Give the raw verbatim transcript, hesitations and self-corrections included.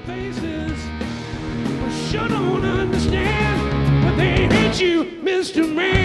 faces. I sure don't understand, but they hate you, Mister Man.